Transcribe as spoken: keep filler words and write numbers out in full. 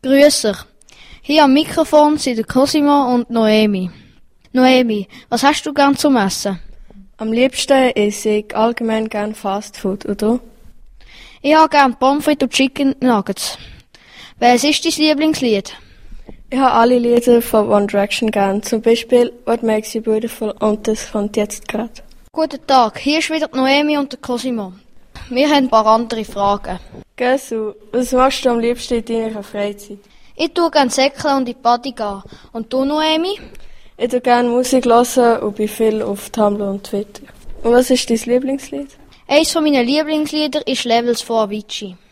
Grüßer. Hier am Mikrofon sind der Cosimo und Noemi. Noemi, was hast du gern zum Essen? Am liebsten esse ich allgemein gern Fast Food, und du? Ich habe gern Pommes frites und Chicken Nuggets. Welches ist dein Lieblingslied? Ich habe alle Lieder von One Direction gern, zum Beispiel What Makes You Beautiful, und das kommt jetzt gerade. Guten Tag, hier ist wieder die Noemi und der Cosimo. Wir haben ein paar andere Fragen. Gesu, was machst du am liebsten in deiner Freizeit? Ich tue gerne säckeln und in die Party gehen. Und du, Noemi? Ich höre gerne Musik hören und bin viel auf Tumblr und Twitter. Und was ist dein Lieblingslied? Eines meiner Lieblingslieder ist Levels von Avicii.